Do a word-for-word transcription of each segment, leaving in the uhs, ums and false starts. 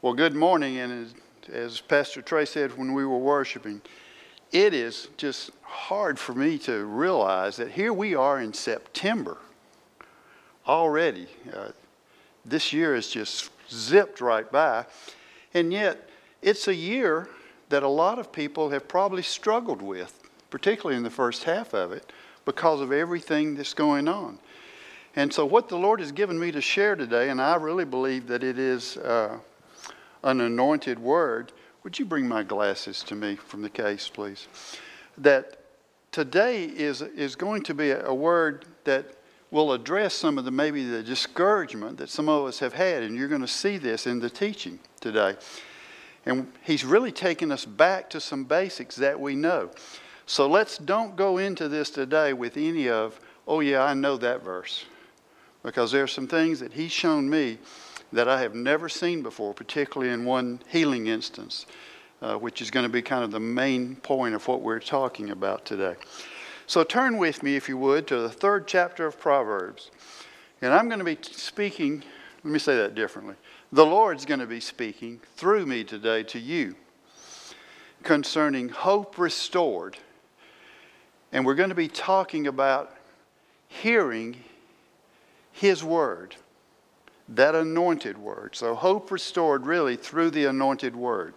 Well, good morning, and as, as Pastor Trey said when we were worshiping, it is just hard for me to realize that here we are in September already. Uh, this year has just zipped right by, and yet it's a year that a lot of people have probably struggled with, particularly in the first half of it, because of everything that's going on. And so what the Lord has given me to share today, and I really believe that it is uh, an anointed word. Would you bring my glasses to me from the case, please? That today is, is going to be a, a word that will address some of the, maybe the discouragement that some of us have had. And you're going to see this in the teaching today. And he's really taking us back to some basics that we know. So let's don't go into this today with any of, oh yeah, I know that verse. Because there are some things that he's shown me that I have never seen before, particularly in one healing instance, uh, which is going to be kind of the main point of what we're talking about today. So turn with me, if you would, to the third chapter of Proverbs. And I'm going to be speaking, let me say that differently. The Lord's going to be speaking through me today to you concerning hope restored. And we're going to be talking about hearing His word. That anointed word. So hope restored really through the anointed word.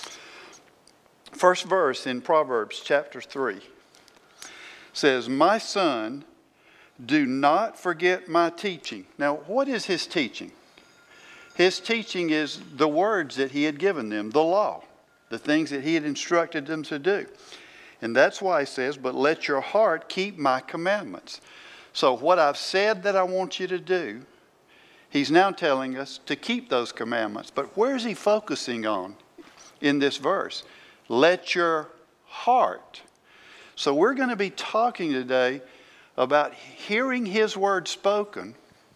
First verse in Proverbs chapter three says, "My son, do not forget my teaching." Now, what is his teaching? His teaching is the words that he had given them, the law, the things that he had instructed them to do. And that's why he says, "But let your heart keep my commandments." So what I've said that I want you to do, he's now telling us to keep those commandments. But where is he focusing on in this verse? Let your heart. So we're going to be talking today about hearing his word spoken,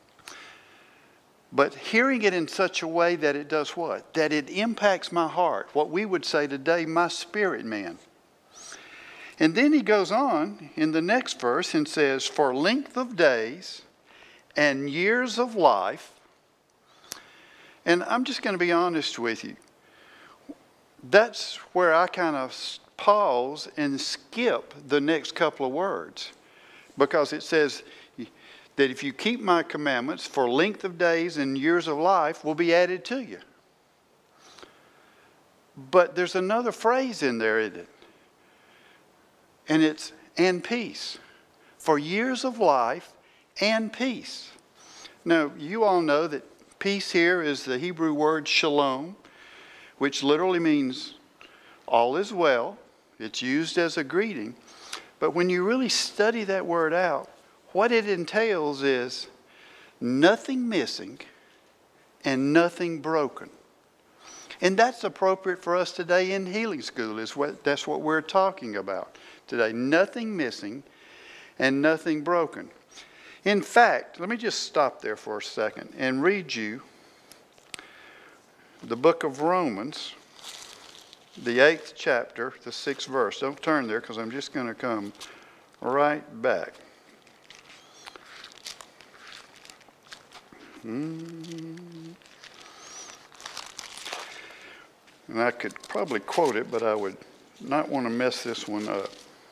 but hearing it in such a way that it does what? That it impacts my heart. What we would say today, my spirit man. And then he goes on in the next verse and says, "For length of days and years of life." And I'm just going to be honest with you. That's where I kind of pause and skip the next couple of words. Because it says that if you keep my commandments, for length of days and years of life will be added to you. But there's another phrase in there, isn't it? And it's, and peace. For years of life and peace. Now, you all know that peace here is the Hebrew word shalom, which literally means all is well. It's used as a greeting. But when you really study that word out, what it entails is nothing missing and nothing broken. And that's appropriate for us today in healing school. Is what, that's what we're talking about today. Nothing missing and nothing broken. In fact, let me just stop there for a second and read you the book of Romans, the eighth chapter, the sixth verse. Don't turn there because I'm just going to come right back. Mm. And I could probably quote it, but I would not want to mess this one up.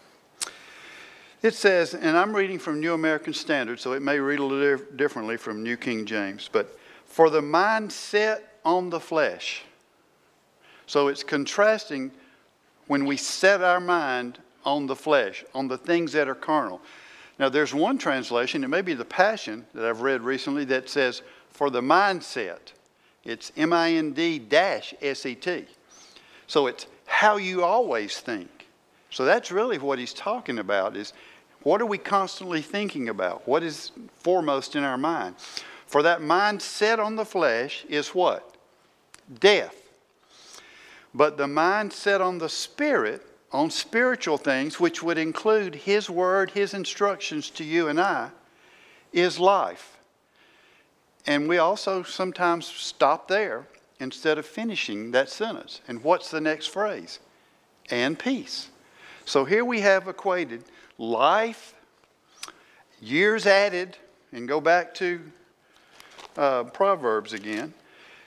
It says, and I'm reading from New American Standard, so it may read a little differently from New King James, but "For the mind set on the flesh." So it's contrasting when we set our mind on the flesh, on the things that are carnal. Now there's one translation, it may be the Passion that I've read recently, that says, "For the mindset." It's M I N D S E T. So it's how you always think. So that's really what he's talking about, is what are we constantly thinking about? What is foremost in our mind? For that mind set on the flesh is what? Death. But the mind set on the Spirit, on spiritual things, which would include His word, His instructions to you and I, is life. And we also sometimes stop there instead of finishing that sentence. And what's the next phrase? And peace. So here we have equated life, years added, and go back to uh, Proverbs again.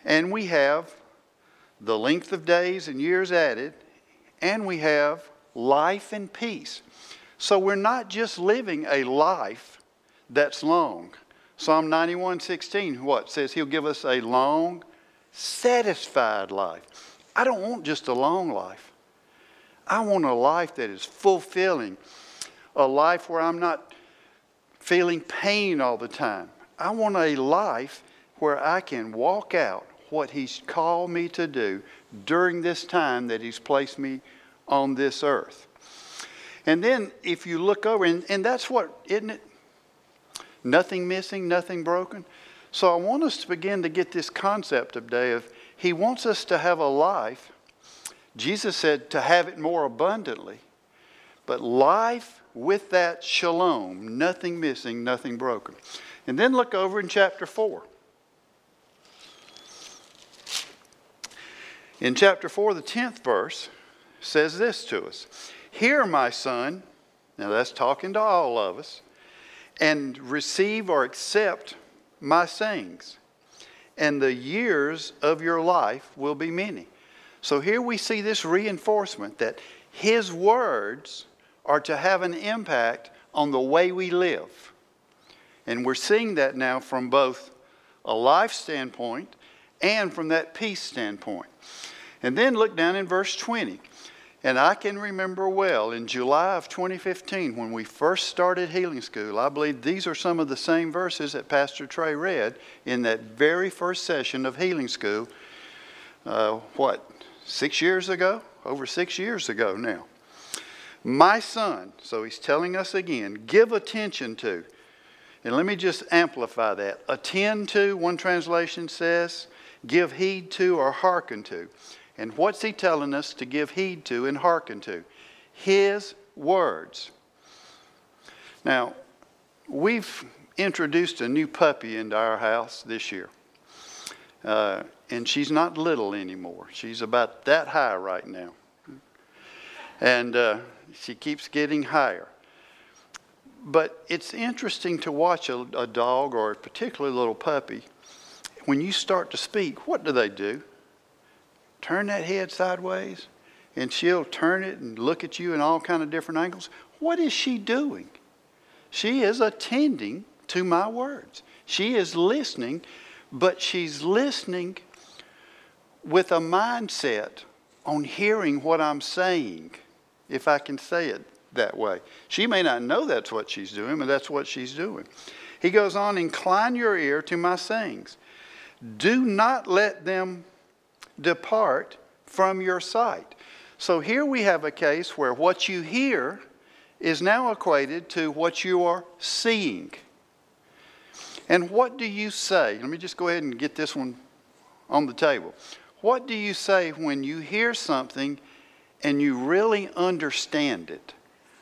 and we have the length of days and years added, and we have life and peace. So we're not just living a life that's long. Psalm ninety-one sixteen, what? Says he'll give us a long, satisfied life. I don't want just a long life. I want a life that is fulfilling. A life where I'm not feeling pain all the time. I want a life where I can walk out what he's called me to do during this time that he's placed me on this earth. And then if you look over, and, and that's what, isn't it? Nothing missing, nothing broken. So I want us to begin to get this concept today of he wants us to have a life. Jesus said to have it more abundantly. But life with that shalom, nothing missing, nothing broken. And then look over in chapter four. In chapter four, the tenth verse says this to us. Hear, my son, now that's talking to all of us, and receive or accept my sayings, and the years of your life will be many. So here we see this reinforcement that his words are to have an impact on the way we live. And we're seeing that now from both a life standpoint and from that peace standpoint. And then look down in verse twenty. And I can remember well in July of twenty fifteen when we first started Healing School, I believe these are some of the same verses that Pastor Trey read in that very first session of Healing School, uh, what, six years ago? Over six years ago now. My son, so he's telling us again, give attention to. And let me just amplify that. Attend to, one translation says, give heed to or hearken to. And what's he telling us to give heed to and hearken to? His words. Now, we've introduced a new puppy into our house this year. Uh, and she's not little anymore. She's about that high right now. And uh, she keeps getting higher. But it's interesting to watch a, a dog or a particularly little puppy. When you start to speak, what do they do? Turn that head sideways, and she'll turn it and look at you in all kind of different angles. What is she doing? She is attending to my words. She is listening, but she's listening with a mindset on hearing what I'm saying, if I can say it that way. She may not know that's what she's doing, but that's what she's doing. He goes on, incline your ear to my sayings. Do not let them depart from your sight. So here we have a case where what you hear is now equated to what you are seeing. And what do you say? Let me just go ahead and get this one on the table. What do you say when you hear something and you really understand it?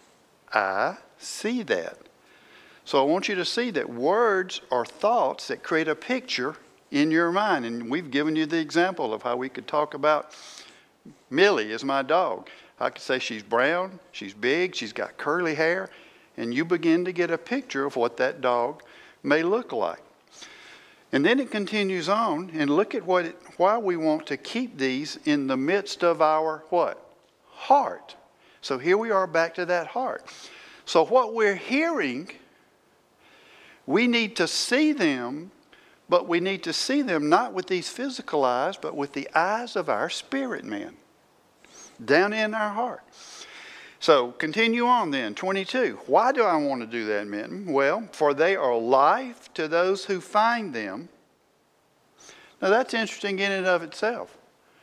I see that. So I want you to see that words are thoughts that create a picture in your mind. And we've given you the example of how we could talk about Millie is my dog. I could say she's brown, she's big, she's got curly hair, and you begin to get a picture of what that dog may look like. And then it continues on, and look at what it, why we want to keep these in the midst of our what? Heart. So here we are back to that heart. So what we're hearing, we need to see them, but we need to see them not with these physical eyes, but with the eyes of our spirit man, down in our heart. So continue on then, twenty-two. Why do I want to do that, Minton? Well, for they are life to those who find them. Now that's interesting in and of itself.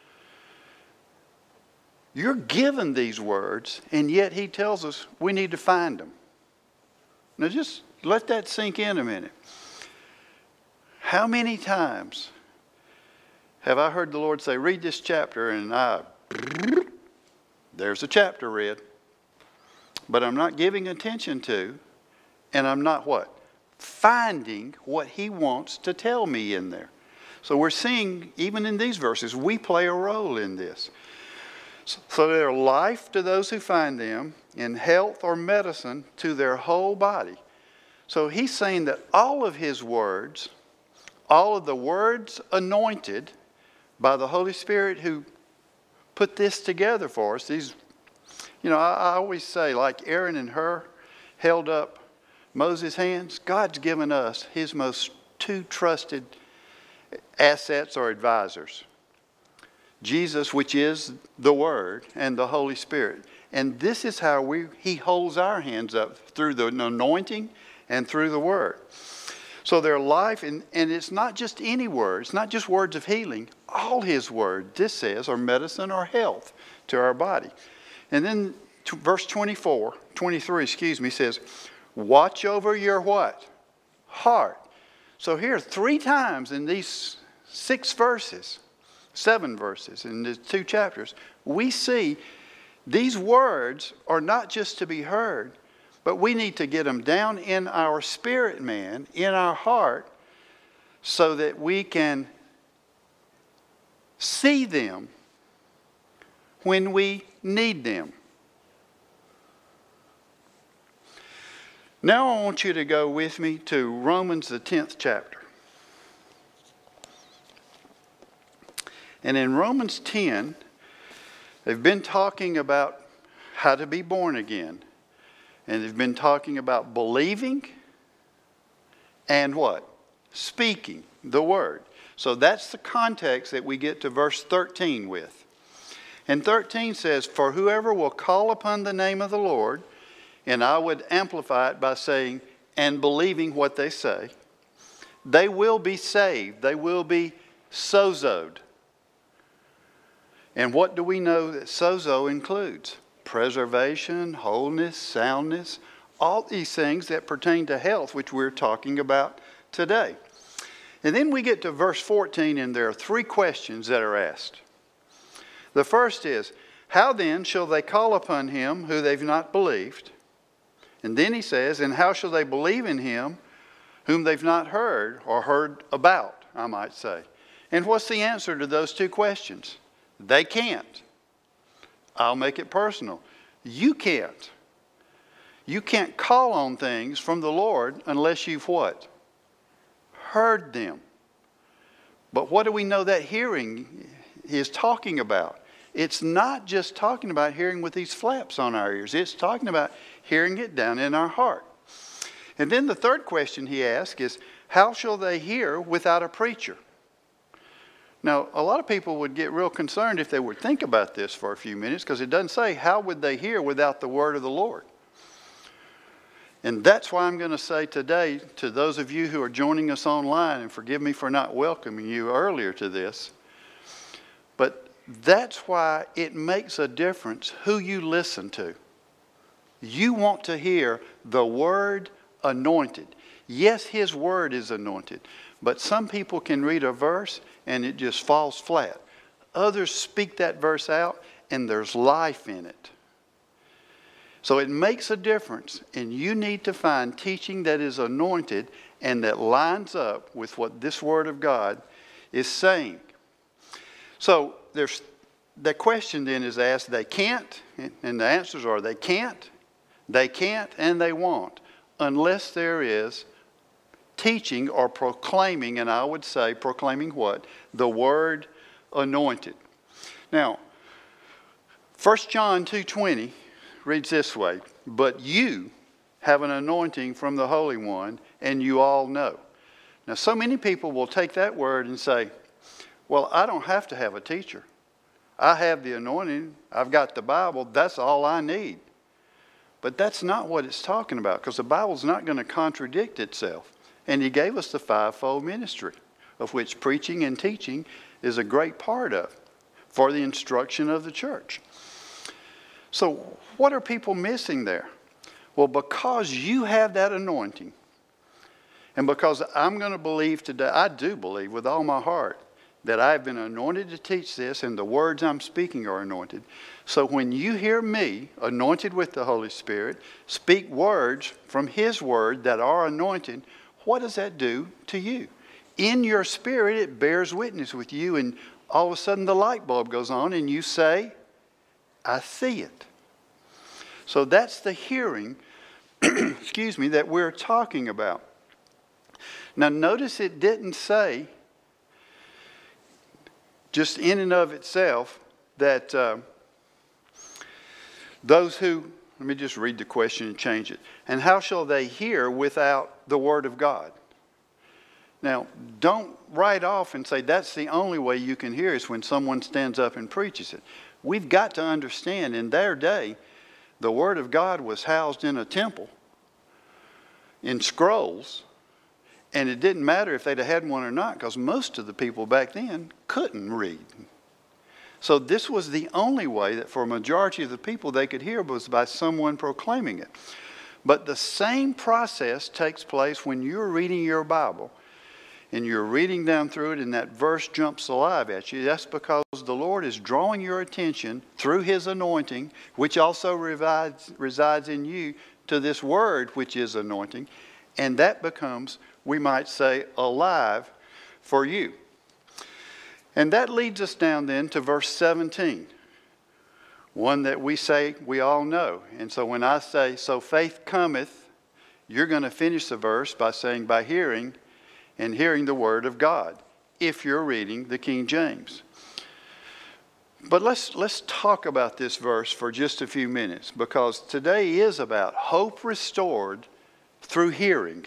You're given these words, and yet he tells us we need to find them. Now just let that sink in a minute. How many times have I heard the Lord say, read this chapter, and I, there's a chapter read. But I'm not giving attention to, and I'm not what? Finding what he wants to tell me in there. So we're seeing, even in these verses, we play a role in this. So they're life to those who find them, and health or medicine to their whole body. So he's saying that all of his words, all of the words anointed by the Holy Spirit who put this together for us. These, you know, I, I always say, like Aaron and Hur held up Moses' hands, God's given us his most two trusted assets or advisors. Jesus, which is the Word, and the Holy Spirit. And this is how we he holds our hands up, through the anointing and through the Word. So their life, and, and it's not just any words, not just words of healing. All his word, this says, are medicine or health to our body. And then to verse twenty-four, twenty-three, excuse me, says, watch over your what? Heart. So here, three times in these six verses, seven verses in the two chapters, we see these words are not just to be heard, but we need to get them down in our spirit man, in our heart, so that we can see them when we need them. Now I want you to go with me to Romans, the tenth chapter. And in Romans ten, they've been talking about how to be born again. And they've been talking about believing and what? Speaking the word. So that's the context that we get to verse thirteen with. And thirteen says, for whoever will call upon the name of the Lord, and I would amplify it by saying, and believing what they say, they will be saved. They will be sozoed. And what do we know that sozo includes? Preservation, wholeness, soundness, all these things that pertain to health, which we're talking about today. And then we get to verse fourteen, and there are three questions that are asked. The first is, how then shall they call upon him who they've not believed? And then he says, and how shall they believe in him whom they've not heard, or heard about, I might say. And what's the answer to those two questions? They can't. I'll make it personal. You can't. You can't call on things from the Lord unless you've what? Heard them. But what do we know that hearing is talking about? It's not just talking about hearing with these flaps on our ears. It's talking about hearing it down in our heart. And then the third question he asks is, how shall they hear without a preacher? Now, a lot of people would get real concerned if they would think about this for a few minutes, because it doesn't say, how would they hear without the word of the Lord? And that's why I'm going to say today to those of you who are joining us online, and forgive me for not welcoming you earlier to this, but that's why it makes a difference who you listen to. You want to hear the word anointed. Yes, his word is anointed, but some people can read a verse and it just falls flat. Others speak that verse out and there's life in it. So it makes a difference, and you need to find teaching that is anointed and that lines up with what this Word of God is saying. So there's the question then is asked, they can't, and the answers are they can't, they can't, and they won't, unless there is teaching or proclaiming, and I would say proclaiming what? The Word anointed. Now, First John two twenty reads this way, but you have an anointing from the Holy One, and you all know. Now, so many people will take that word and say, well, I don't have to have a teacher. I have the anointing. I've got the Bible. That's all I need. But that's not what it's talking about, because the Bible's not going to contradict itself. And he gave us the fivefold ministry, of which preaching and teaching is a great part of, for the instruction of the church. So what are people missing there? Well, because you have that anointing, and because I'm going to believe today, I do believe with all my heart that I've been anointed to teach this, and the words I'm speaking are anointed. So when you hear me, anointed with the Holy Spirit, speak words from His Word that are anointed, what does that do to you? In your spirit, it bears witness with you, and all of a sudden the light bulb goes on, and you say, I see it. So that's the hearing, excuse me, that we're talking about. Now notice it didn't say just in and of itself, that uh, those who, let me just read the question and change it. And how shall they hear without the word of God? Now, don't write off and say that's the only way you can hear is when someone stands up and preaches it. We've got to understand in their day, the word of God was housed in a temple, in scrolls, and it didn't matter if they'd have had one or not because most of the people back then couldn't read. So this was the only way that for a majority of the people they could hear was by someone proclaiming it. But the same process takes place when you're reading your Bible and you're reading down through it and that verse jumps alive at you. That's because the Lord is drawing your attention through His anointing, which also resides, resides in you, to this word which is anointing. And that becomes, we might say, alive for you. And that leads us down then to verse seventeen. One that we say we all know. And so when I say, so faith cometh, you're going to finish the verse by saying, by hearing, and hearing the word of God, if you're reading the King James. But let's, let's talk about this verse for just a few minutes, because today is about hope restored through hearing.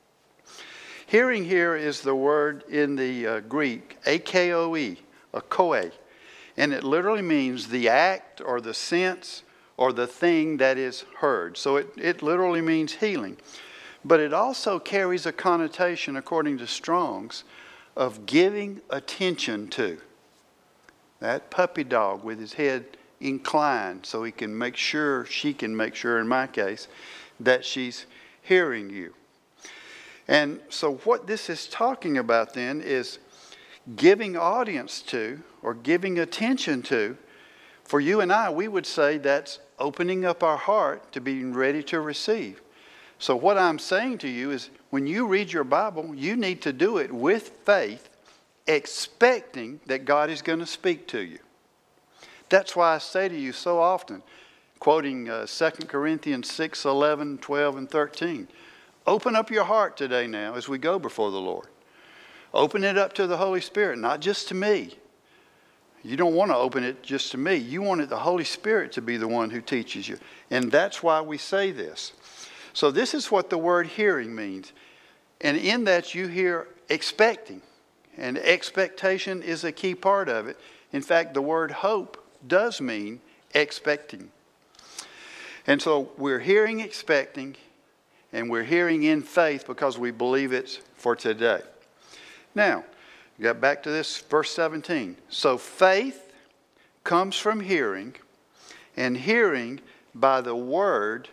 Hearing here is the word in the uh, Greek, A K O E, akoe, and it literally means the act or the sense or the thing that is heard. So it, it literally means healing. But it also carries a connotation, according to Strong's, of giving attention to. That puppy dog with his head inclined so he can make sure, she can make sure in my case, that she's hearing you. And so what this is talking about then is giving audience to or giving attention to. For you and I, we would say that's opening up our heart to being ready to receive. So what I'm saying to you is when you read your Bible, you need to do it with faith, expecting that God is going to speak to you. That's why I say to you so often, quoting uh, Second Corinthians six, eleven, twelve, and thirteen, open up your heart today now as we go before the Lord. Open it up to the Holy Spirit, not just to me. You don't want to open it just to me. You want it, the Holy Spirit to be the one who teaches you. And that's why we say this. So this is what the word hearing means. And in that you hear expecting. And expectation is a key part of it. In fact, the word hope does mean expecting. And so we're hearing expecting, and we're hearing in faith because we believe it's for today. Now, we got back to this verse seventeen. So faith comes from hearing, and hearing by the word.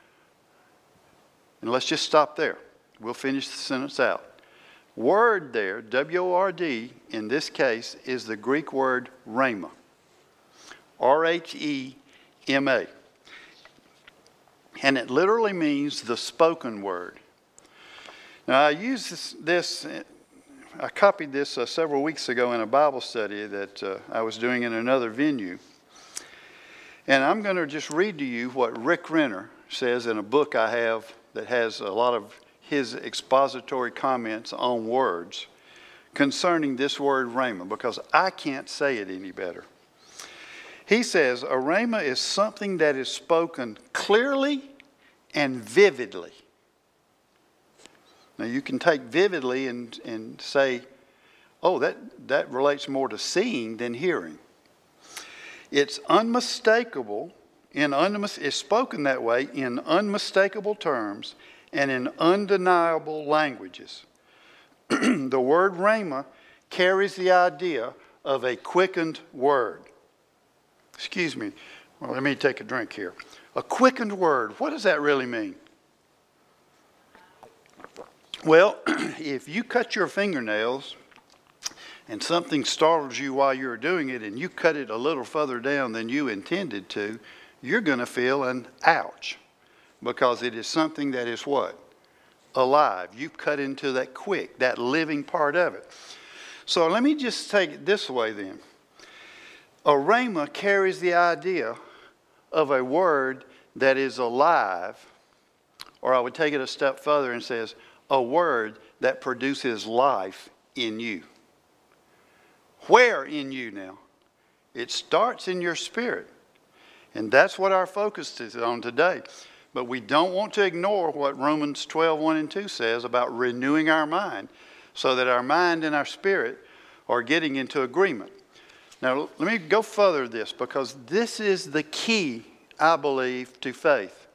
And let's just stop there. We'll finish the sentence out. Word there, W O R D, in this case, is the Greek word rhema. R H E M A. And it literally means the spoken word. Now, I used this, this I copied this uh, several weeks ago in a Bible study that uh, I was doing in another venue. And I'm going to just read to you what Rick Renner says in a book I have that has a lot of his expository comments on words concerning this word rhema, because I can't say it any better. He says, a rhema is something that is spoken clearly and vividly. Now you can take vividly and, and say, oh, that, that relates more to seeing than hearing. It's unmistakable, in unmis- it's spoken that way in unmistakable terms and in undeniable languages. The word rhema carries the idea of a quickened word. Excuse me. Well, let me take a drink here. A quickened word. What does that really mean? Well, if you cut your fingernails and something startles you while you're doing it and you cut it a little further down than you intended to, you're going to feel an ouch, because it is something that is what? Alive. You cut into that quick, that living part of it. So let me just take it this way then. A rhema carries the idea of a word that is alive, or I would take it a step further and says, a word that produces life in you. Where in you now? It starts in your spirit. And that's what our focus is on today. But we don't want to ignore what Romans twelve, one and two says about renewing our mind so that our mind and our spirit are getting into agreement. Now, let me go further this, because this is the key, I believe, to faith.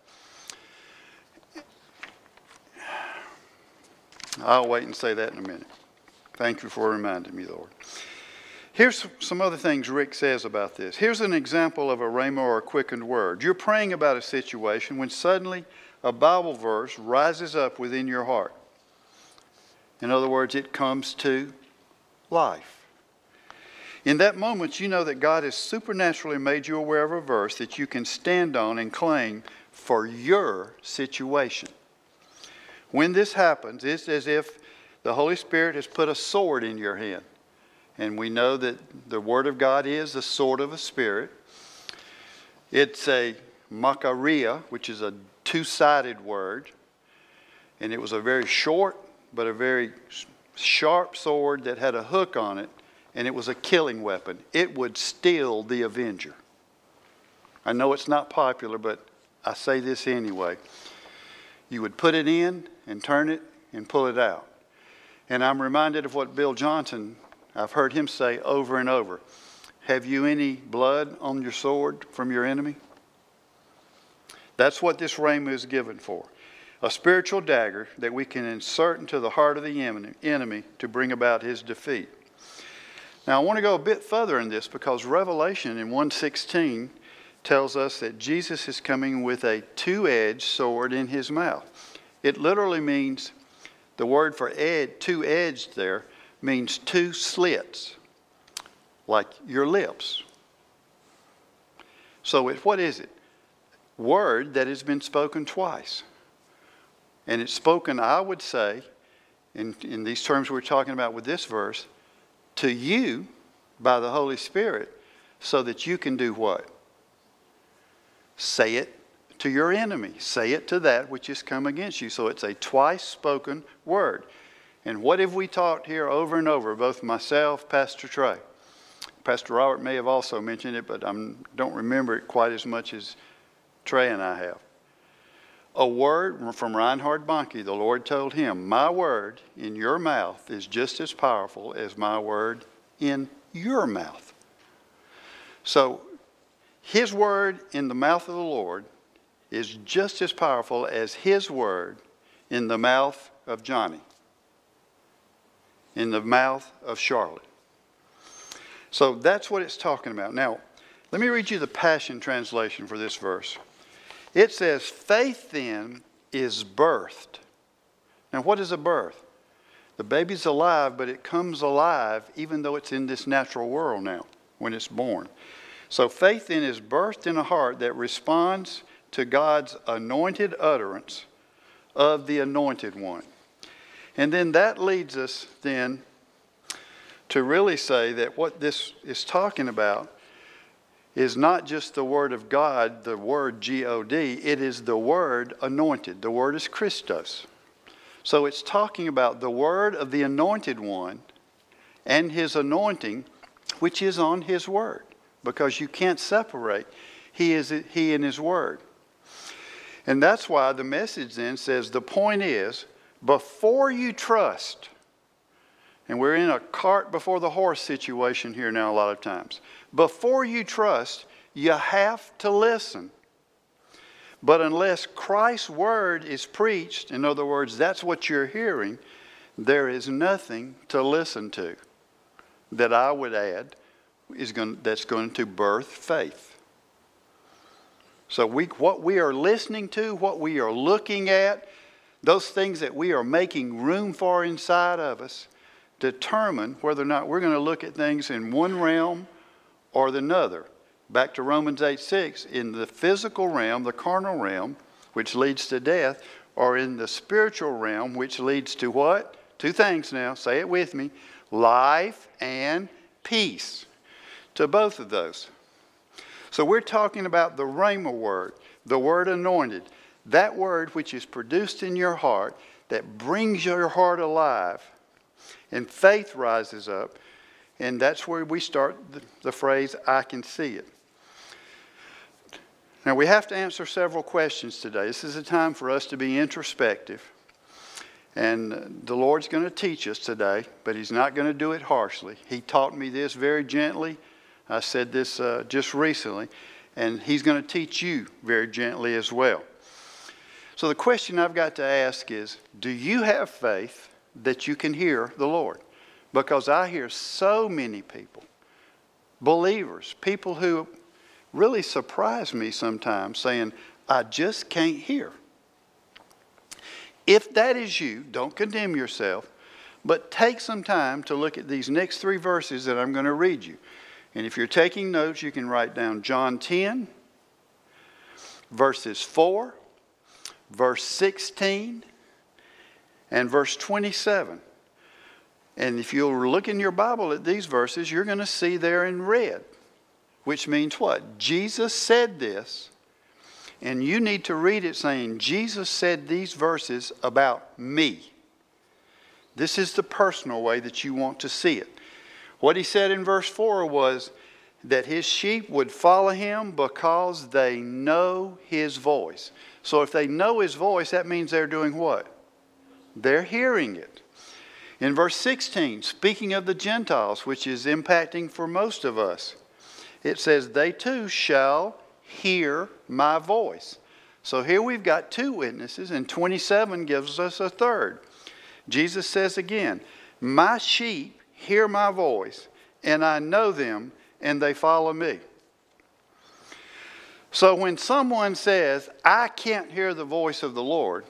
I'll wait and say that in a minute. Thank you for reminding me, Lord. Here's some other things Rick says about this. Here's an example of a rhema or a quickened word. You're praying about a situation when suddenly a Bible verse rises up within your heart. In other words, it comes to life. In that moment, you know that God has supernaturally made you aware of a verse that you can stand on and claim for your situation. When this happens, it's as if the Holy Spirit has put a sword in your hand. And we know that the Word of God is the sword of a spirit. It's a makaria, which is a two-sided word. And it was a very short but a very sharp sword that had a hook on it. And it was a killing weapon. It would steal the avenger. I know it's not popular, but I say this anyway. You would put it in and turn it and pull it out. And I'm reminded of what Bill Johnson, I've heard him say over and over. Have you any blood on your sword from your enemy? That's what this rhema is given for. A spiritual dagger that we can insert into the heart of the enemy to bring about his defeat. Now, I want to go a bit further in this because Revelation in one sixteen tells us that Jesus is coming with a two-edged sword in his mouth. It literally means, the word for ed, two-edged there, means two slits, like your lips. So it, what is it? Word that has been spoken twice. And it's spoken, I would say, in, in these terms we're talking about with this verse, to you by the Holy Spirit, so that you can do what? Say it to your enemy. Say it to that which has come against you. So it's a twice spoken word. And what have we taught here over and over, both myself, Pastor Trey? Pastor Robert may have also mentioned it, but I don't remember it quite as much as Trey and I have. A word from Reinhard Bonnke, the Lord told him, my word in your mouth is just as powerful as my word in your mouth. So his word in the mouth of the Lord is just as powerful as his word in the mouth of Johnny, in the mouth of Charlotte. So that's what it's talking about. Now, let me read you the Passion Translation for this verse. It says, faith then is birthed. Now, what is a birth? The baby's alive, but it comes alive even though it's in this natural world now when it's born. So faith then is birthed in a heart that responds to God's anointed utterance of the anointed one. And then that leads us then to really say that what this is talking about is not just the word of God, the word G O D, it is the word anointed. The word is Christos. So it's talking about the word of the anointed one and his anointing, which is on his word, because you can't separate he, is, he and his word. And that's why the message then says the point is, before you trust, and we're in a cart before the horse situation here now a lot of times. Before you trust, you have to listen. But unless Christ's word is preached, in other words, that's what you're hearing, there is nothing to listen to that I would add is going, that's going to birth faith. So we, what we are listening to, what we are looking at, those things that we are making room for inside of us, determine whether or not we're going to look at things in one realm or the other. Back to Romans eight six, in the physical realm, the carnal realm, which leads to death, or in the spiritual realm, which leads to what? Two things now, say it with me, life and peace. To both of those. So we're talking about the rhema word, the word anointed, that word which is produced in your heart that brings your heart alive. And faith rises up, And that's where we start the, the phrase, I can see it. Now, we have to answer several questions today. This is a time for us to be introspective. And the Lord's going to teach us today, but He's not going to do it harshly. He taught me this very gently. I said this uh, just recently. And He's going to teach you very gently as well. So the question I've got to ask is, do you have faith that you can hear the Lord? Because I hear so many people, believers, people who really surprise me sometimes saying, I just can't hear. If that is you, don't condemn yourself, but take some time to look at these next three verses that I'm going to read you. And if you're taking notes, you can write down John ten, verses four, verse sixteen, and verse twenty-seven. And if you'll look in your Bible at these verses, you're going to see there in red, which means what? Jesus said this, and you need to read it saying, Jesus said these verses about me. This is the personal way that you want to see it. What He said in verse four was that His sheep would follow Him because they know His voice. So if they know His voice, that means they're doing what? They're hearing it. In verse sixteen, speaking of the Gentiles, which is impacting for most of us, it says, they too shall hear my voice. So here we've got two witnesses, and twenty-seven gives us a third. Jesus says again, my sheep hear my voice, and I know them, and they follow me. So when someone says, I can't hear the voice of the Lord,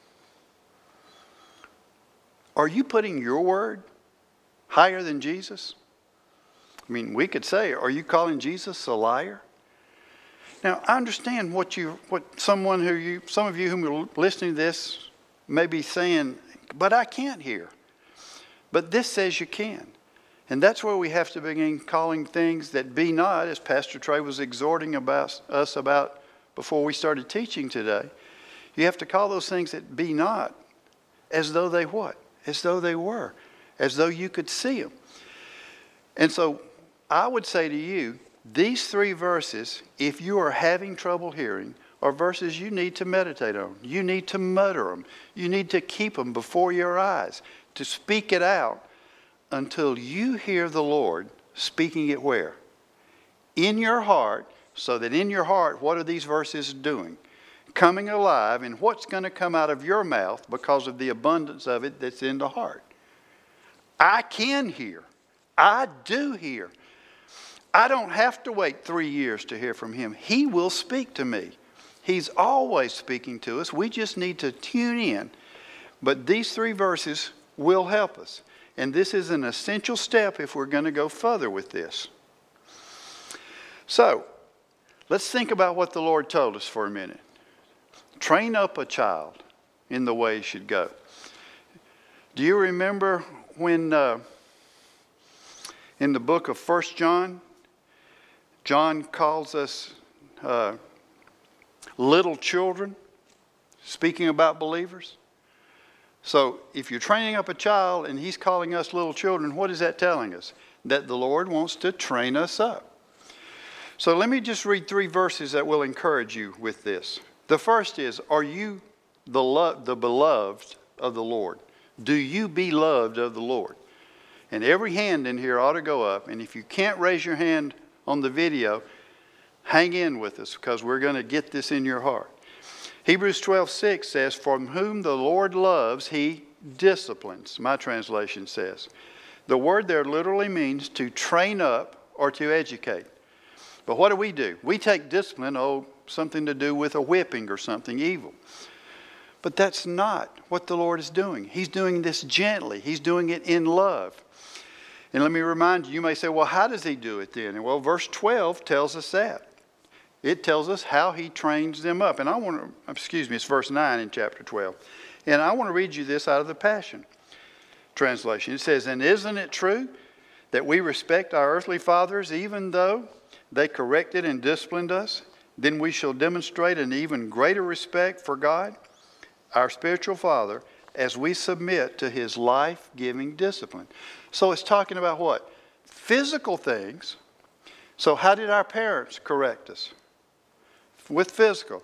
are you putting your word higher than Jesus? I mean, we could say, are you calling Jesus a liar? Now, I understand what you, what someone who you, some of you who are listening to this may be saying, but I can't hear. But this says you can. And that's where we have to begin calling things that be not, as Pastor Trey was exhorting about us about before we started teaching today. You have to call those things that be not as though they what? As though they were. As though you could see them. And so I would say to you, these three verses, if you are having trouble hearing, are verses you need to meditate on. You need to mutter them. You need to keep them before your eyes, to speak it out until you hear the Lord speaking it where? In your heart, so that in your heart, what are these verses doing? Coming alive, and what's going to come out of your mouth because of the abundance of it that's in the heart? I can hear. I do hear. I don't have to wait three years to hear from Him. He will speak to me. He's always speaking to us. We just need to tune in. But these three verses will help us. And this is an essential step if we're going to go further with this. So, let's think about what the Lord told us for a minute. Train up a child in the way he should go. Do you remember when uh, in the book of First John, John calls us uh, little children, speaking about believers? So if you're training up a child and he's calling us little children, what is that telling us? That the Lord wants to train us up. So let me just read three verses that will encourage you with this. The first is, are you the, lo- the beloved of the Lord? Do you be loved of the Lord? And every hand in here ought to go up. And if you can't raise your hand on the video, hang in with us because we're going to get this in your heart. Hebrews twelve six says, from whom the Lord loves, He disciplines. My translation says. The word there literally means to train up or to educate. But what do we do? We take discipline, oh, something to do with a whipping or something evil. But that's not what the Lord is doing. He's doing this gently. He's doing it in love. And let me remind you, you may say, well, how does He do it then? And well, verse twelve tells us that. It tells us how He trains them up. And I want to, excuse me, it's verse nine in chapter twelve. And I want to read you this out of the Passion Translation. It says, and isn't it true that we respect our earthly fathers even though they corrected and disciplined us? Then we shall demonstrate an even greater respect for God, our spiritual Father, as we submit to His life-giving discipline. So it's talking about what? physical things. So how did our parents correct us? With physical.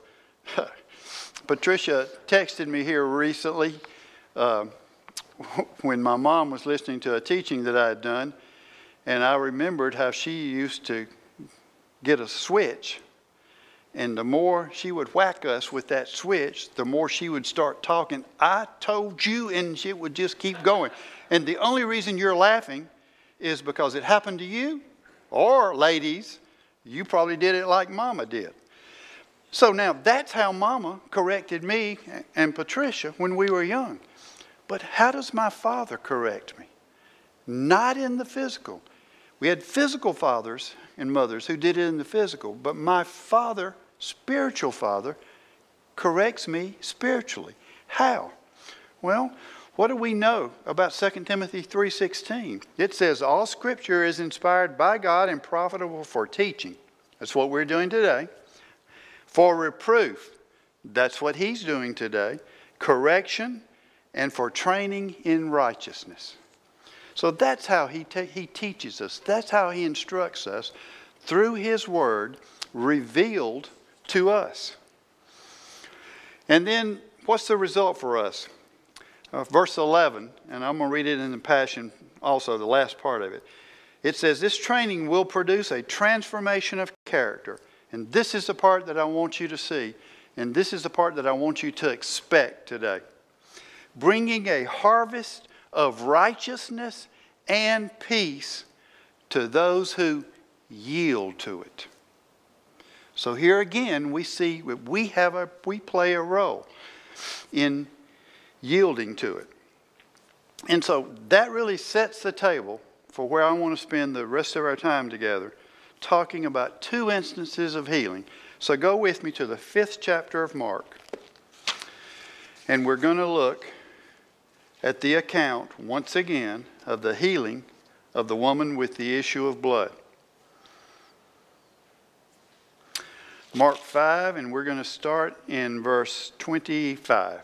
Patricia texted me here recently uh, when my mom was listening to a teaching that I had done, and I remembered how she used to get a switch, and the more she would whack us with that switch, the more she would start talking, I told you, and she would just keep going. And the only reason you're laughing is because it happened to you, or ladies, you probably did it like Mama did. So now that's how Mama corrected me and Patricia when we were young. But how does my father correct me? Not in the physical. We had physical fathers and mothers who did it in the physical, but my father, spiritual father, corrects me spiritually. How? Well, what do we know about Second Timothy three sixteen? It says, all Scripture is inspired by God and profitable for teaching. That's what we're doing today. For reproof. That's what he's doing today. Correction, and for training in righteousness. So that's how he, te- he teaches us. That's how he instructs us through his word revealed to us. And then what's the result for us? Uh, verse eleven, and I'm going to read it in the Passion also, the last part of it. It says, this training will produce a transformation of character. And this is the part that I want you to see. And this is the part that I want you to expect today. Bringing a harvest of righteousness and peace to those who yield to it. So here again, we see we have a we play a role in yielding to it. And so that really sets the table for where I want to spend the rest of our time together, talking about two instances of healing. So go with me to the fifth chapter of Mark. And we're going to look at the account, once again, of the healing of the woman with the issue of blood. Mark five, and we're going to start in verse twenty-five.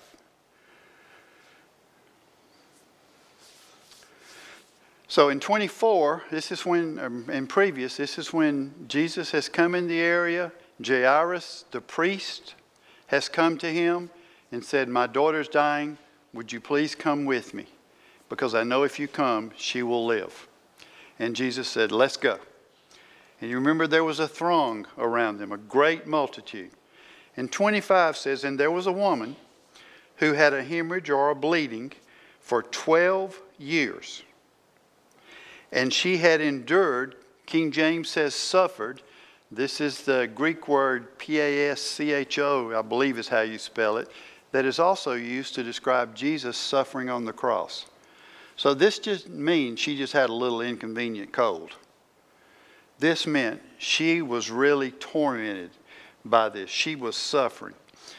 So in twenty-four, this is when, um, in previous, this is when Jesus has come in the area. Jairus, the priest, has come to him and said, my daughter's dying. Would you please come with me? Because I know if you come, she will live. And Jesus said, let's go. And you remember there was a throng around them, a great multitude. And twenty-five says, and there was a woman who had a hemorrhage or a bleeding for twelve years. And she had endured, King James says suffered. This is the Greek word P A S C H O, I believe is how you spell it, that is also used to describe Jesus suffering on the cross. So this just means she just had a little inconvenient cold. This meant she was really tormented by this. She was suffering.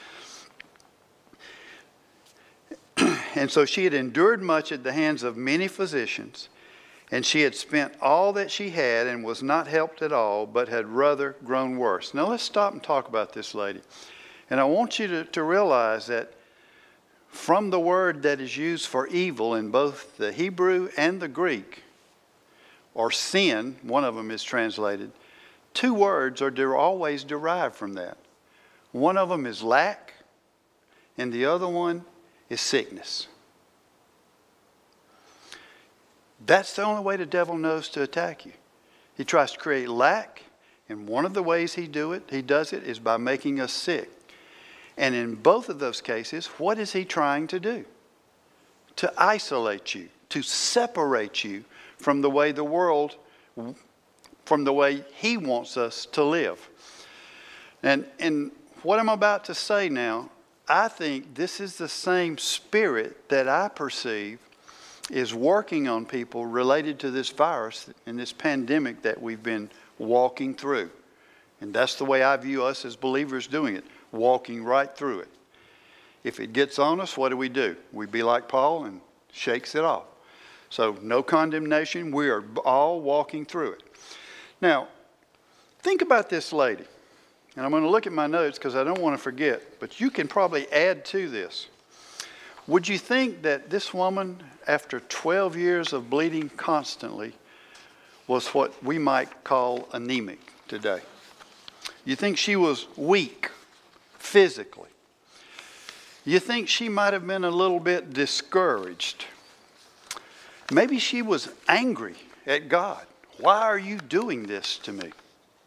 And so she had endured much at the hands of many physicians, and she had spent all that she had and was not helped at all, but had rather grown worse. Now let's stop and talk about this lady. And I want you to, to realize that from the word that is used for evil in both the Hebrew and the Greek, or sin, one of them is translated, two words are de- always derived from that. One of them is lack, and the other one is sickness. That's the only way the devil knows to attack you. He tries to create lack, and one of the ways he do it, he does it is by making us sick. And in both of those cases, what is he trying to do? To isolate you, to separate you from the way the world, from the way he wants us to live. And, and what I'm about to say now, I think this is the same spirit that I perceive is working on people related to this virus and this pandemic that we've been walking through. And that's the way I view us as believers doing it, walking right through it. If it gets on us, what do we do? We be like Paul and shakes it off. So no condemnation. We are all walking through it. Now, think about this lady. And I'm going to look at my notes because I don't want to forget. But you can probably add to this. Would you think that this woman, after twelve years of bleeding constantly, was what we might call anemic today. You think she was weak physically. You think she might have been a little bit discouraged. Maybe she was angry at God. Why are you doing this to me?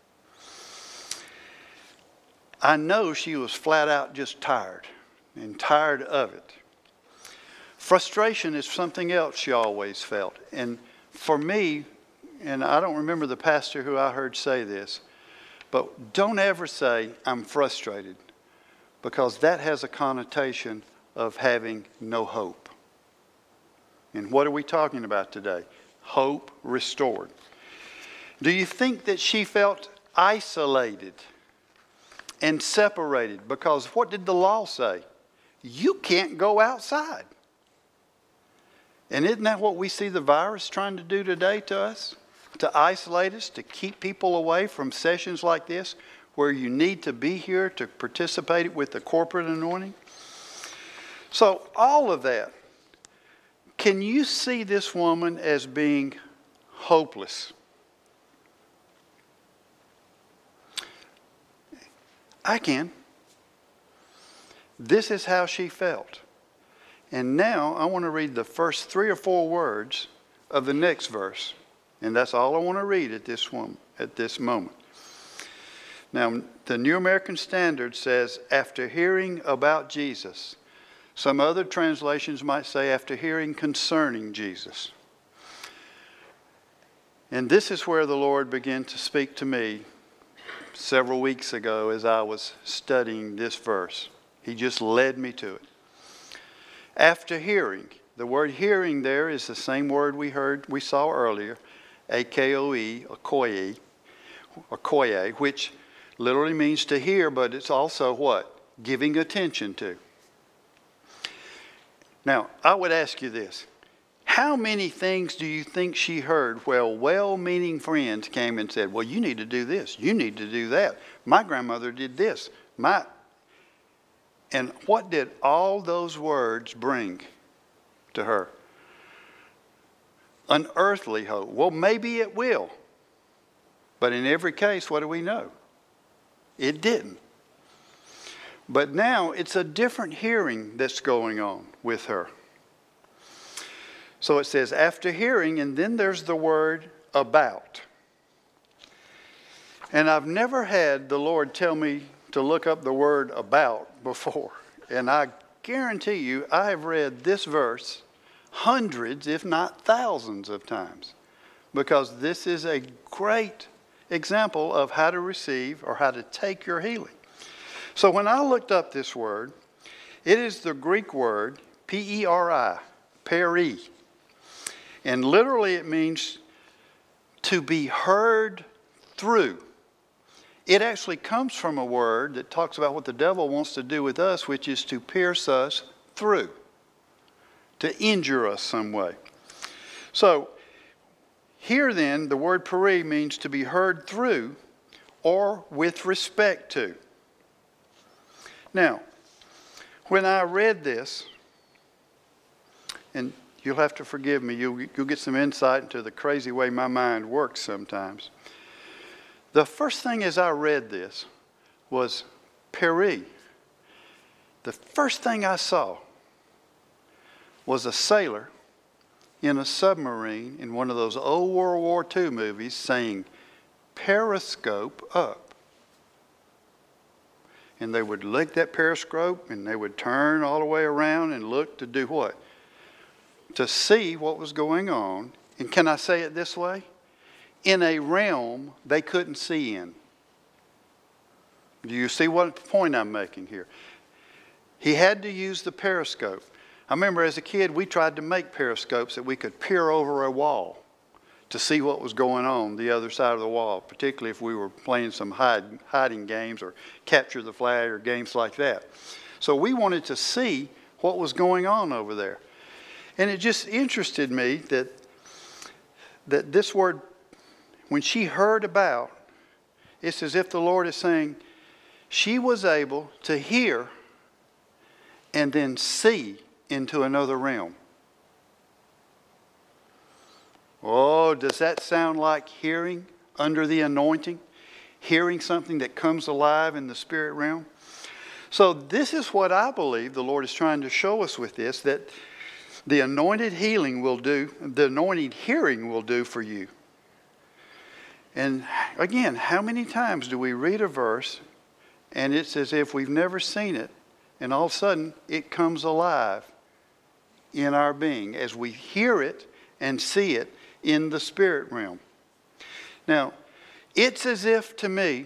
I know she was flat out just tired and tired of it. Frustration is something else she always felt. And for me, and I don't remember the pastor who I heard say this, but don't ever say, I'm frustrated, because that has a connotation of having no hope. And what are we talking about today? Hope restored. Do you think that she felt isolated and separated? Because what did the law say? You can't go outside. And isn't that what we see the virus trying to do today to us? To isolate us, to keep people away from sessions like this, where you need to be here to participate with the corporate anointing. So all of that, can you see this woman as being hopeless? I can. This is how she felt. And now I want to read the first three or four words of the next verse. And that's all I want to read at this one, at this moment. Now, the New American Standard says, after hearing about Jesus. Some other translations might say, after hearing concerning Jesus. And this is where the Lord began to speak to me several weeks ago as I was studying this verse. He just led me to it. After hearing, the word hearing there is the same word we heard, we saw earlier, A K O E, akoye, akoye, which literally means to hear, but it's also what? Giving attention to. Now, I would ask you this. How many things do you think she heard where well-meaning friends came and said, well, you need to do this, you need to do that. My grandmother did this. My, and what did all those words bring to her? Unearthly hope. Well, maybe it will. But in every case, what do we know? It didn't. But now it's a different hearing that's going on with her. So it says, after hearing, and then there's the word about. And I've never had the Lord tell me to look up the word about before. And I guarantee you, I have read this verse hundreds, if not thousands of times, because this is a great example of how to receive or how to take your healing. So when I looked up this word, it is the Greek word P E R I, peri. And literally it means to be heard through. It actually comes from a word that talks about what the devil wants to do with us, which is to pierce us through, to injure us some way. So here then, the word peri means to be heard through or with respect to. Now, when I read this, and you'll have to forgive me, you'll, you'll get some insight into the crazy way my mind works sometimes. The first thing as I read this was peri. The first thing I saw was a sailor in a submarine in one of those old World War Two movies saying, periscope up. And they would lick that periscope and they would turn all the way around and look to do what? To see what was going on. And can I say it this way? In a realm they couldn't see in. Do you see what point I'm making here? He had to use the periscope. I remember as a kid we tried to make periscopes that we could peer over a wall to see what was going on the other side of the wall, particularly if we were playing some hide, hiding games or capture the flag or games like that. So we wanted to see what was going on over there. And it just interested me that, that this word, when she heard about, it's as if the Lord is saying she was able to hear and then see into another realm. Oh, does that sound like hearing under the anointing? Hearing something that comes alive in the spirit realm? So this is what I believe the Lord is trying to show us with this, that the anointed healing will do, the anointed hearing will do for you. And again, how many times do we read a verse and it's as if we've never seen it, and all of a sudden it comes alive in our being as we hear it and see it in the spirit realm. Now, it's as if to me,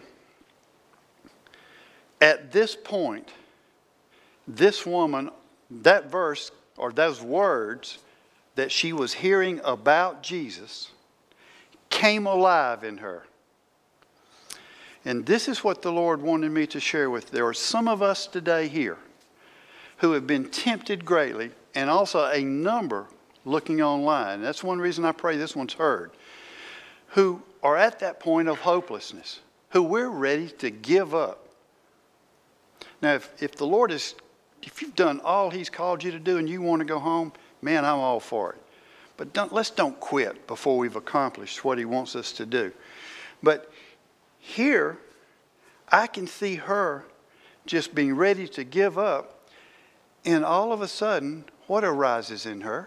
at this point, this woman, that verse or those words that she was hearing about Jesus came alive in her. And this is what the Lord wanted me to share with. There are some of us today here who have been tempted greatly, and also a number looking online. That's one reason I pray this one's heard. Who are at that point of hopelessness, who we're ready to give up. Now, if, if the Lord is, if you've done all He's called you to do and you want to go home, man, I'm all for it. But don't, let's don't quit before we've accomplished what He wants us to do. But here, I can see her just being ready to give up, and all of a sudden, what arises in her?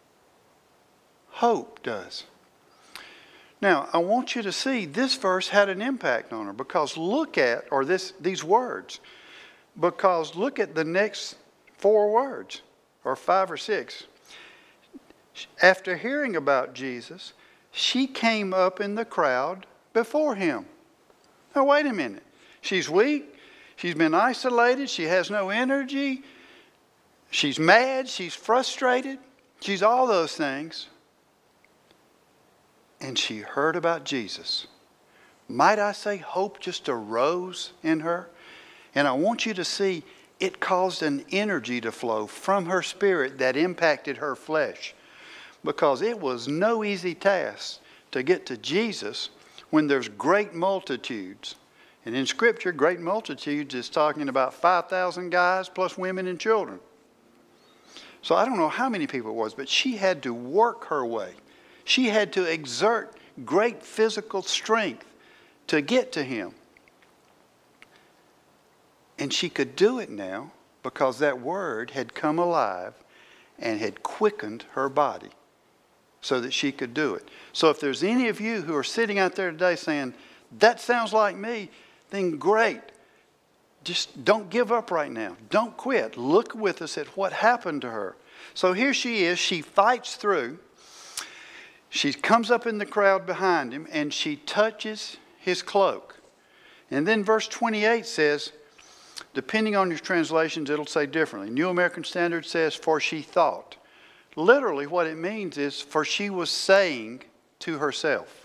Hope does. Now, I want you to see this verse had an impact on her, because look at, or this these words, because look at the next four words, or five or six. After hearing about Jesus, she came up in the crowd before Him. Now, wait a minute. She's weak. She's been isolated. She has no energy. She's mad. She's frustrated. She's all those things. And she heard about Jesus. Might I say hope just arose in her? And I want you to see it caused an energy to flow from her spirit that impacted her flesh. Because it was no easy task to get to Jesus when there's great multitudes. And in Scripture, great multitudes is talking about five thousand guys plus women and children. So I don't know how many people it was, but she had to work her way. She had to exert great physical strength to get to Him. And she could do it now because that word had come alive and had quickened her body so that she could do it. So if there's any of you who are sitting out there today saying, that sounds like me, then great. Just don't give up right now. Don't quit. Look with us at what happened to her. So here she is. She fights through. She comes up in the crowd behind Him and she touches His cloak. And then verse twenty-eight says, depending on your translations, it'll say differently. New American Standard says, for she thought. Literally what it means is, for she was saying to herself.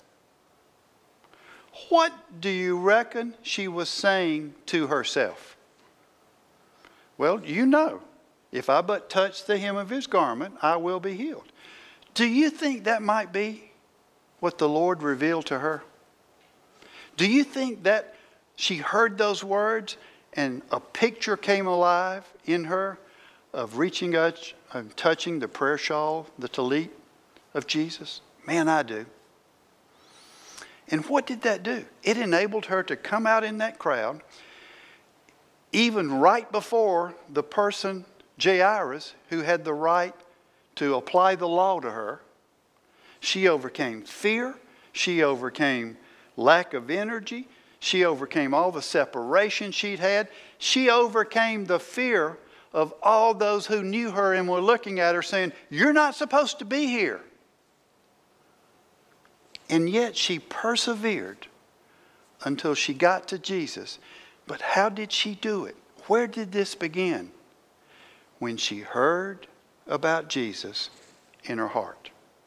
What do you reckon she was saying to herself? Well, you know, if I but touch the hem of His garment, I will be healed. Do you think that might be what the Lord revealed to her? Do you think that she heard those words and a picture came alive in her of reaching out and touching the prayer shawl, the tallit of Jesus? Man, I do. And what did that do? It enabled her to come out in that crowd, even right before the person, Jairus, who had the right to apply the law to her. She overcame fear. She overcame lack of energy. She overcame all the separation she'd had. She overcame the fear of all those who knew her and were looking at her saying, you're not supposed to be here. And yet she persevered until she got to Jesus. But how did she do it? Where did this begin? When she heard about Jesus in her heart.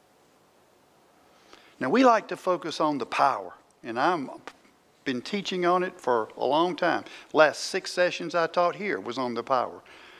Now we like to focus on the power, and I've been teaching on it for a long time. Last six sessions I taught here was on the power.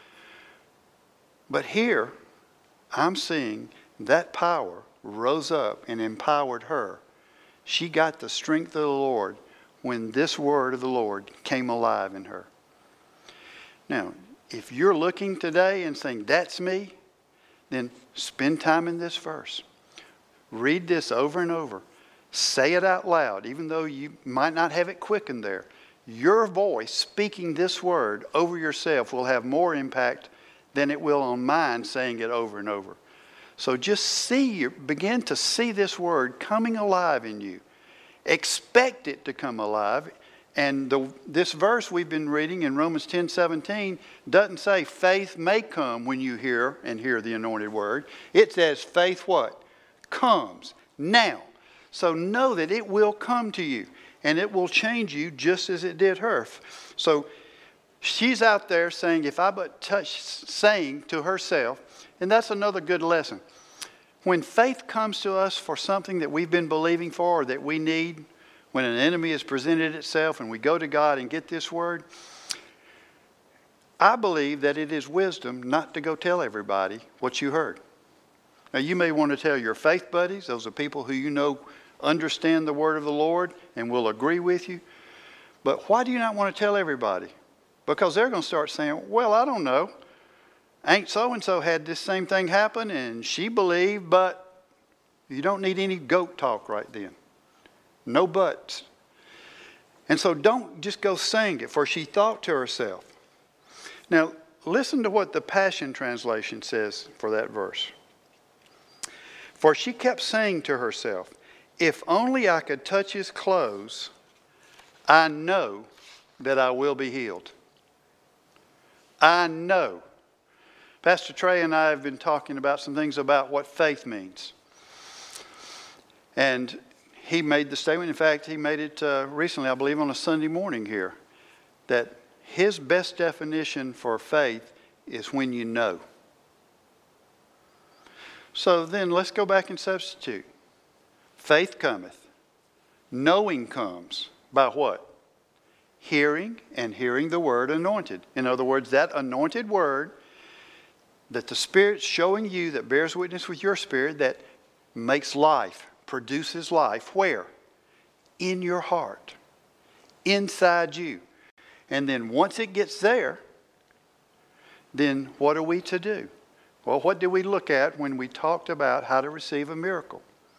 But here I'm seeing that power rose up and empowered her. She got the strength of the Lord when this word of the Lord came alive in her. Now, if you're looking today and saying, that's me, then spend time in this verse. Read this over and over. Say it out loud, even though you might not have it quickened there. Your voice speaking this word over yourself will have more impact than it will on mine saying it over and over. So just see, begin to see this word coming alive in you. Expect it to come alive. And the, this verse we've been reading in Romans ten seventeen doesn't say faith may come when you hear and hear the anointed word. It says faith what? Comes now. So know that it will come to you and it will change you just as it did her. So she's out there saying, if I but touch, saying to herself, and that's another good lesson. When faith comes to us for something that we've been believing for or that we need, when an enemy has presented itself and we go to God and get this word, I believe that it is wisdom not to go tell everybody what you heard. Now, you may want to tell your faith buddies, those are people who you know understand the word of the Lord and will agree with you. But why do you not want to tell everybody? Because they're going to start saying, well, I don't know. Ain't so-and-so had this same thing happen and she believed, but you don't need any goat talk right then. No buts. And so don't just go saying it, for she thought to herself. Now, listen to what the Passion Translation says for that verse. For she kept saying to herself, if only I could touch his clothes, I know that I will be healed. I know. Pastor Trey and I have been talking about some things about what faith means. And he made the statement, in fact, he made it uh, recently, I believe on a Sunday morning here, that his best definition for faith is when you know. So then let's go back and substitute. Faith cometh. Knowing comes by what? Hearing, and hearing the word anointed. In other words, that anointed word that the Spirit's showing you, that bears witness with your spirit, that makes life, produces life. Where? In your heart. Inside you. And then once it gets there, then what are we to do? Well, what did we look at when we talked about how to receive a miracle?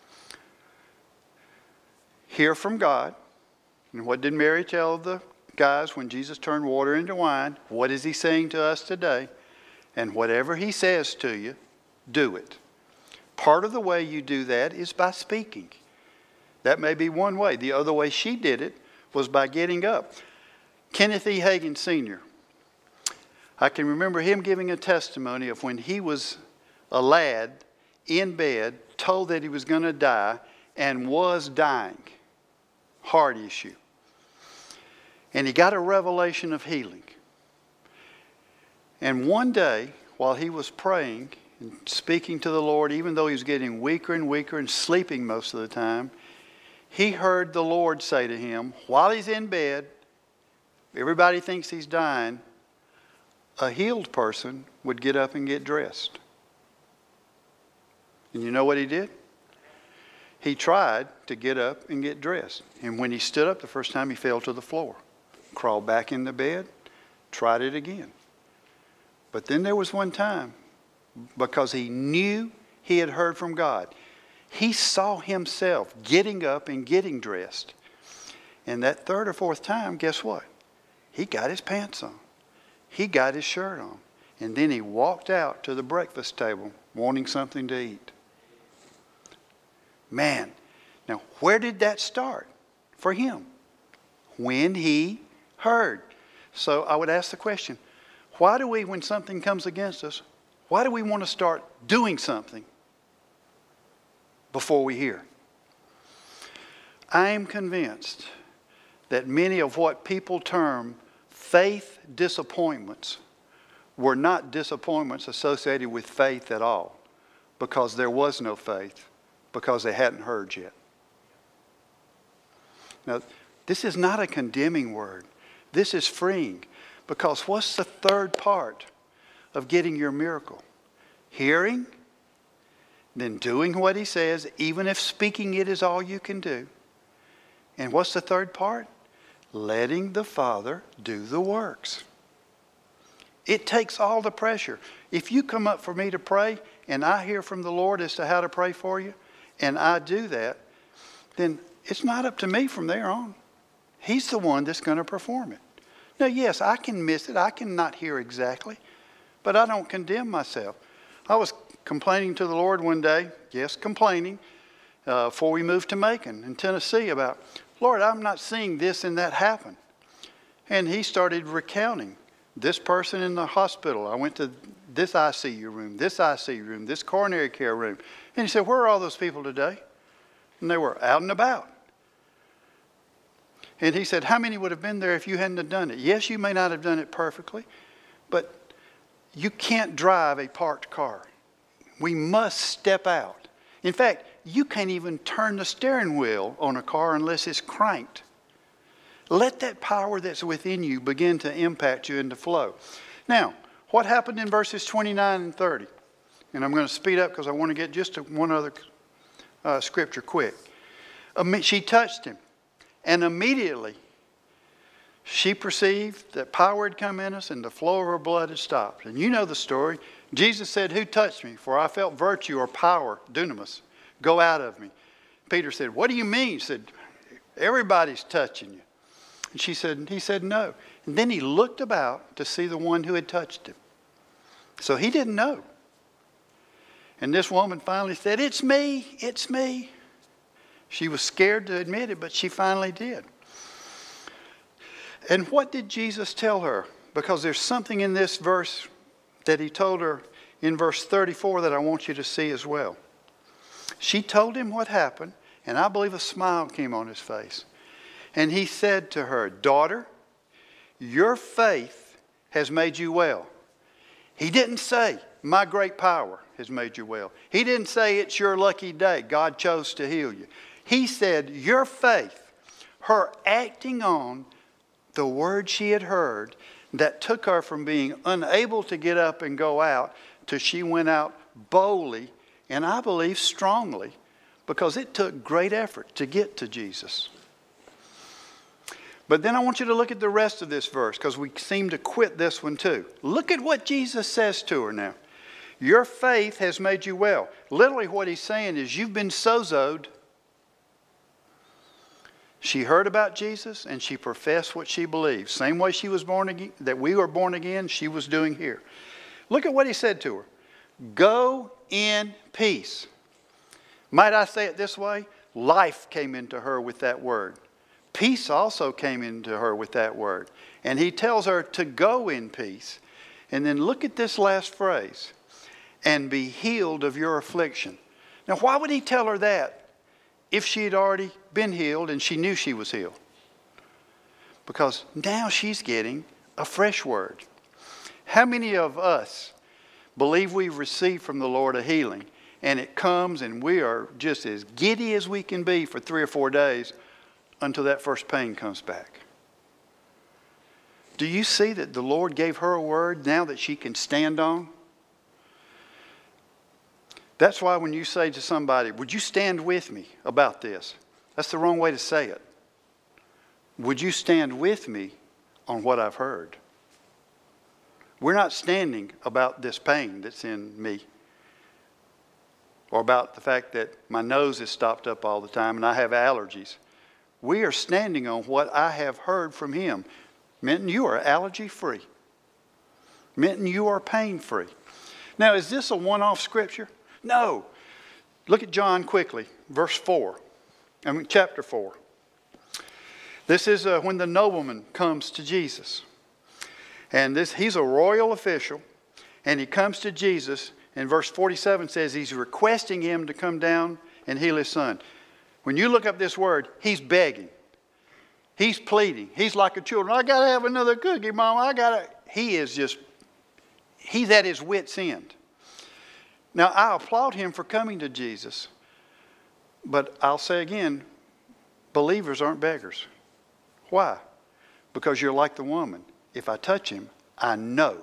Hear from God. And what did Mary tell the guys when Jesus turned water into wine? What is he saying to us today? And whatever he says to you, do it. Part of the way you do that is by speaking. That may be one way. The other way she did it was by getting up. Kenneth E. Hagin Senior I can remember him giving a testimony of when he was a lad in bed, told that he was going to die, and was dying. Heart issue. And he got a revelation of healing. And one day, while he was praying and speaking to the Lord, even though he was getting weaker and weaker and sleeping most of the time, he heard the Lord say to him, while he's in bed, everybody thinks he's dying, a healed person would get up and get dressed. And you know what he did? He tried to get up and get dressed. And when he stood up the first time, he fell to the floor. Crawled back in the bed, tried it again. But then there was one time, because he knew he had heard from God, he saw himself getting up and getting dressed. And that third or fourth time, guess what? He got his pants on. He got his shirt on. And then he walked out to the breakfast table wanting something to eat. Man, now where did that start for him? When he heard. So I would ask the question, why do we, when something comes against us, why do we want to start doing something before we hear? I am convinced that many of what people term faith disappointments were not disappointments associated with faith at all, because there was no faith, because they hadn't heard yet. Now, this is not a condemning word. This is freeing, because what's the third part of getting your miracle? Hearing, then doing what he says, even if speaking it is all you can do. And what's the third part? Letting the Father do the works. It takes all the pressure. If you come up for me to pray and I hear from the Lord as to how to pray for you, and I do that, then it's not up to me from there on. He's the one that's going to perform it. Now, yes, I can miss it. I can not hear exactly, but I don't condemn myself. I was complaining to the Lord one day, yes, complaining, uh, before we moved to Macon in Tennessee about, Lord, I'm not seeing this and that happen. And he started recounting this person in the hospital. I went to this I C U room, this I C U room, this coronary care room. And he said, where are all those people today? And they were out and about. And he said, how many would have been there if you hadn't have done it? Yes, you may not have done it perfectly, but you can't drive a parked car. We must step out. In fact, you can't even turn the steering wheel on a car unless it's cranked. Let that power that's within you begin to impact you and to flow. Now, what happened in verses twenty-nine and thirty? And I'm going to speed up because I want to get just to one other uh, scripture quick. Um, she touched him, and immediately she perceived that power had come in us and the flow of her blood had stopped. And you know the story. Jesus said, who touched me? For I felt virtue or power, dunamis, go out of me. Peter said, what do you mean? He said, everybody's touching you. And she said, he said, no. And then he looked about to see the one who had touched him. So he didn't know. And this woman finally said, it's me, it's me. She was scared to admit it, but she finally did. And what did Jesus tell her? Because there's something in this verse that he told her in verse thirty-four that I want you to see as well. She told him what happened, and I believe a smile came on his face. And he said to her, daughter, your faith has made you well. He didn't say, my great power has made you well. He didn't say it's your lucky day. God chose to heal you. He said, your faith, her acting on the word she had heard that took her from being unable to get up and go out to she went out boldly and I believe strongly because it took great effort to get to Jesus. But then I want you to look at the rest of this verse because we seem to quit this one too. Look at what Jesus says to her now. Your faith has made you well. Literally what he's saying is you've been sozoed. She heard about Jesus and she professed what she believed. Same way she was born again, that we were born again, she was doing here. Look at what he said to her. Go in peace. Might I say it this way? Life came into her with that word. Peace also came into her with that word. And he tells her to go in peace. And then look at this last phrase. And be healed of your affliction. Now, why would he tell her that if she had already been healed and she knew she was healed? Because now she's getting a fresh word. How many of us believe we've received from the Lord a healing and it comes and we are just as giddy as we can be for three or four days until that first pain comes back? Do you see that the Lord gave her a word now that she can stand on? That's why when you say to somebody, would you stand with me about this? That's the wrong way to say it. Would you stand with me on what I've heard? We're not standing about this pain that's in me or about the fact that my nose is stopped up all the time and I have allergies. We are standing on what I have heard from him. Minton, you are allergy free. Minton, you are pain free. Now, is this a one-off scripture? No. Look at John quickly, verse four. I mean, chapter four. This is uh, when the nobleman comes to Jesus. And this, he's a royal official. And he comes to Jesus. And verse forty-seven says he's requesting him to come down and heal his son. When you look up this word, he's begging. He's pleading. He's like a child. I got to have another cookie, Mama. I got to. He is just, he's at his wit's end. Now, I applaud him for coming to Jesus. But I'll say again, believers aren't beggars. Why? Because you're like the woman. If I touch him, I know.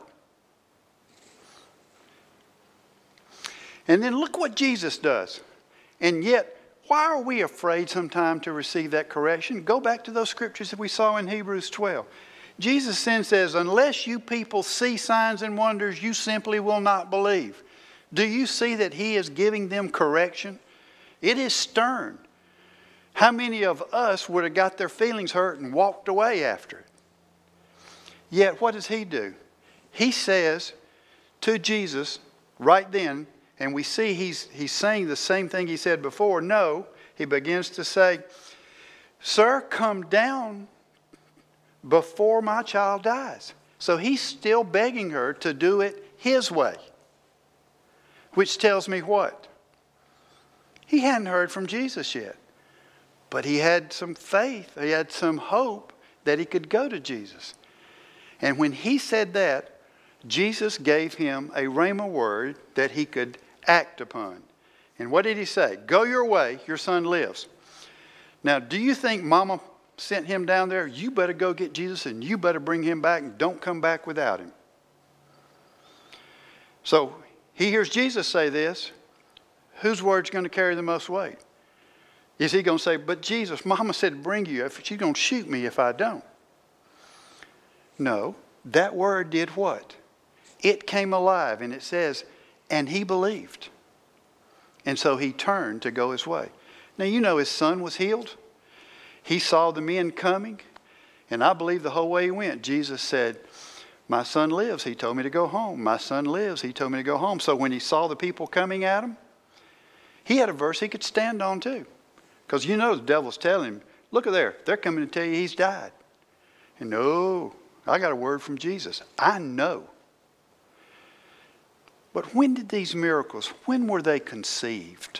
And then look what Jesus does. And yet, why are we afraid sometimes to receive that correction? Go back to those scriptures that we saw in Hebrews twelve. Jesus then says, unless you people see signs and wonders, you simply will not believe. Do you see that he is giving them correction It is stern. How many of us would have got their feelings hurt and walked away after it? Yet what does he do? He says to Jesus right then, and we see he's, he's saying the same thing he said before. No, he begins to say, sir, come down before my child dies. So he's still begging her to do it his way. Which tells me what? He hadn't heard from Jesus yet. But he had some faith, he had some hope that he could go to Jesus. And when he said that, Jesus gave him a rhema word that he could act upon. And what did he say? Go your way, your son lives. Now, do you think Mama sent him down there? You better go get Jesus and you better bring him back and don't come back without him. So he hears Jesus say this. Whose word's going to carry the most weight? Is he going to say, but Jesus, Mama said to bring you. She's going to shoot me if I don't. No, that word did what? It came alive, and it says, and he believed. And so he turned to go his way. Now, you know his son was healed. He saw the men coming, and I believe the whole way he went, Jesus said, my son lives. He told me to go home. My son lives. He told me to go home. So when he saw the people coming at him, he had a verse he could stand on too. Because you know the devil's telling him, look at there, they're coming to tell you he's died. And no, I got a word from Jesus. I know. But when did these miracles, when were they conceived?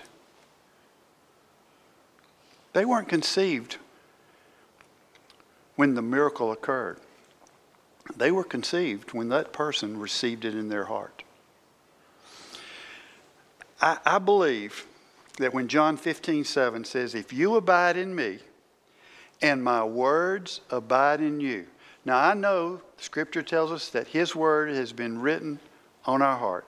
They weren't conceived when the miracle occurred. They were conceived when that person received it in their heart. I, I believe that when John fifteen seven says, if you abide in me and my words abide in you. Now I know Scripture tells us that his word has been written on our heart.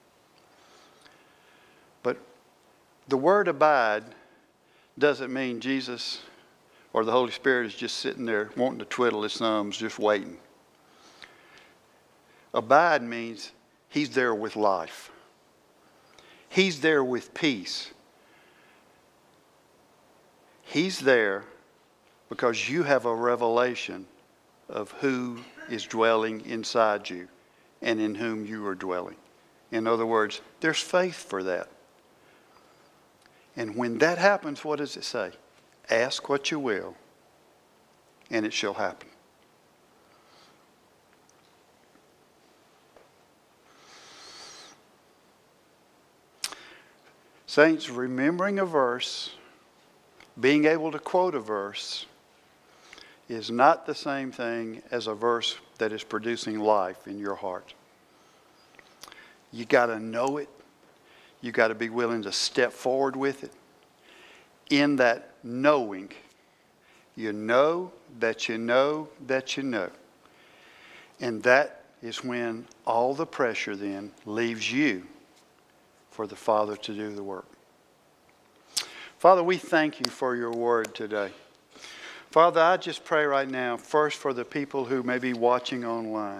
But the word abide doesn't mean Jesus or the Holy Spirit is just sitting there wanting to twiddle his thumbs, just waiting. Abide means he's there with life. He's there with peace. He's there because you have a revelation of who is dwelling inside you and in whom you are dwelling. In other words, there's faith for that. And when that happens, what does it say? Ask what you will, and it shall happen. Saints, remembering a verse, being able to quote a verse, is not the same thing as a verse that is producing life in your heart. You got to know it. You got to be willing to step forward with it. In that knowing, you know that you know that you know. And that is when all the pressure then leaves you for the Father to do the work. Father, we thank you for your word today. Father, I just pray right now, first for the people who may be watching online,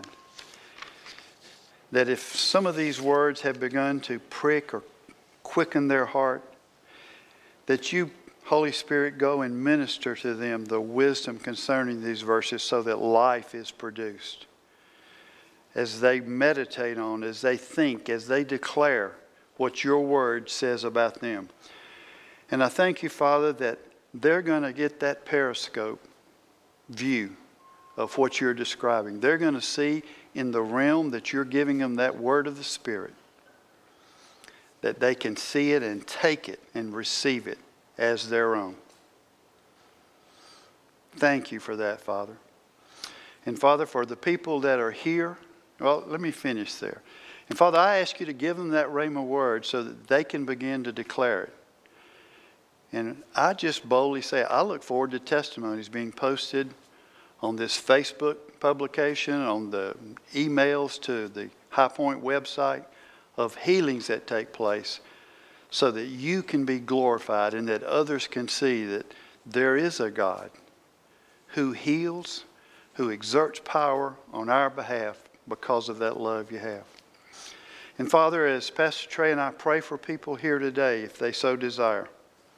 that if some of these words have begun to prick or quicken their heart, that you, Holy Spirit, go and minister to them the wisdom concerning these verses so that life is produced. As they meditate on, as they think, as they declare what your word says about them. And I thank you, Father, that they're going to get that periscope view of what you're describing. They're going to see in the realm that you're giving them that word of the Spirit, that they can see it and take it and receive it as their own. Thank you for that, Father. And Father, for the people that are here, well, let me finish there. And Father, I ask you to give them that rhema word so that they can begin to declare it. And I just boldly say, I look forward to testimonies being posted on this Facebook publication, on the emails to the High Point website of healings that take place so that you can be glorified and that others can see that there is a God who heals, who exerts power on our behalf because of that love you have. And Father, as Pastor Trey and I pray for people here today, if they so desire,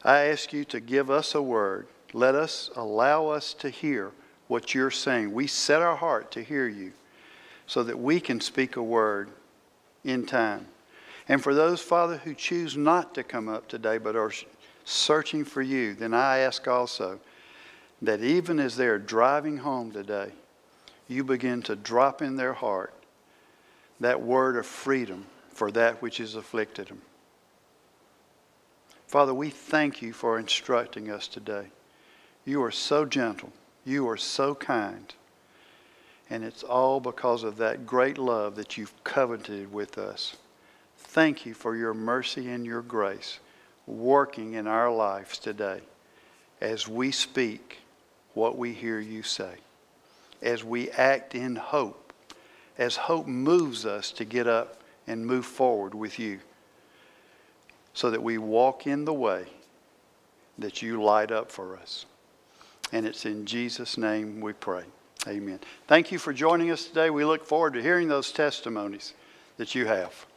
I ask you to give us a word. Let us allow us to hear what you're saying. We set our heart to hear you so that we can speak a word in time. And for those, Father, who choose not to come up today but are searching for you, then I ask also that even as they're driving home today, you begin to drop in their heart that word of freedom for that which has afflicted them. Father, we thank you for instructing us today. You are so gentle. You are so kind. And it's all because of that great love that you've covenanted with us. Thank you for your mercy and your grace working in our lives today as we speak what we hear you say, as we act in hope, as hope moves us to get up and move forward with you so that we walk in the way that you light up for us. And it's in Jesus' name we pray. Amen. Thank you for joining us today. We look forward to hearing those testimonies that you have.